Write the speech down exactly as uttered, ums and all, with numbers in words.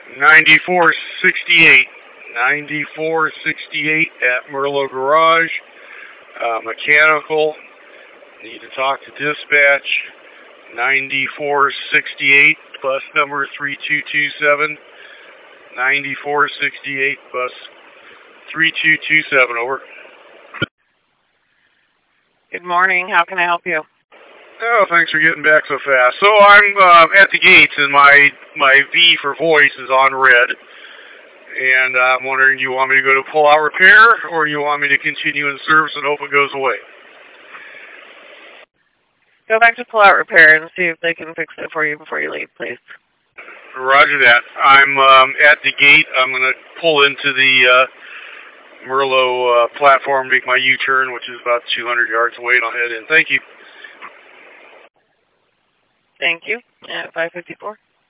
ninety-four sixty-eight. ninety-four sixty-eight at Merlot Garage. Uh, mechanical. Need to talk to dispatch. ninety-four sixty-eight, bus number three two two seven. ninety-four sixty-eight, bus three two two seven, over. Good morning. How can I help you? Oh, thanks for getting back so fast. So I'm uh, at the gates, and my my V for voice is on red. And uh, I'm wondering, do you want me to go to pull-out repair, or do you want me to continue in service and hope it goes away? Go back to pull-out repair and see if they can fix it for you before you leave, please. Roger that. I'm um, at the gate. I'm going to pull into the uh, Merlot uh, platform, make my U-turn, which is about two hundred yards away, and I'll head in. Thank you. Thank you. At five fifty-four.